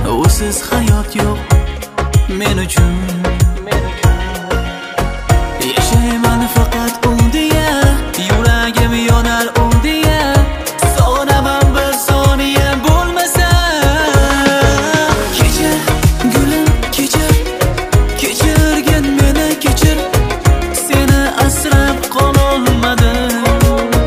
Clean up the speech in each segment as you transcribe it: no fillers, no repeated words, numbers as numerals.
Usiz hayot yo'q men uchun. Yashayman faqat u deya, yuragim yonar u deya. Sog'inaman bir soniya bo'lmasa. Kechir gulim kechir, kechirgin meni kechir. Seni asrab qololmadim.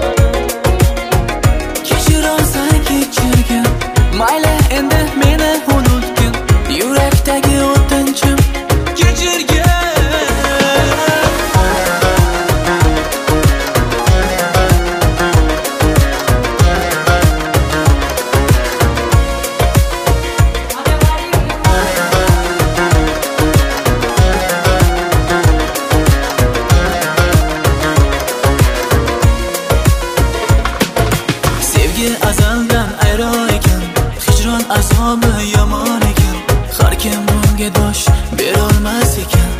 Kechir olsang kechirgin, mayli endi meni unutgin. Yurakdagi o'tinchim kechirgin. Sevgi azaldan ayro ekan, hijron azobi yomon ekan. Har kim bunga dosh berolmas ekan.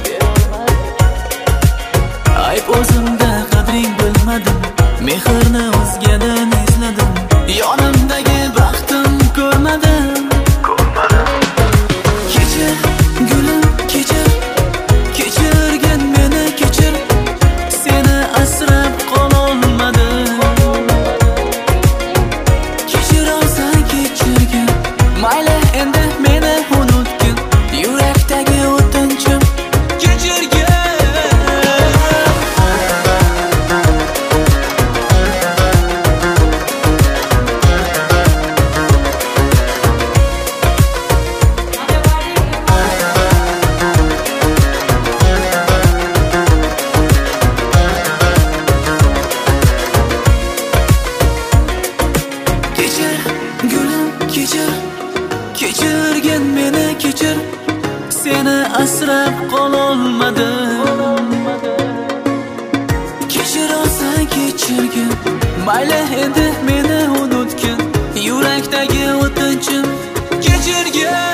Ayb o'zimda qadring bilmadim, mehrni o'zgadan izladim. Yonimdagi baxtim ko'rmadim. Kechir gulim kechir, kechirgin meni kechir. Seni asrab qololmadim. Kechir olsang kechirgin, mayli endi meni unutgin. Yurakdagi o'tinchim kechirgin. Kechir gulim kechir, kechirgin meni kechir. Seni asrab qololmadim. Kechir olsang kechirgin, mayli endi meni unutgin. Yurakdagi o'tinchim kechirgin.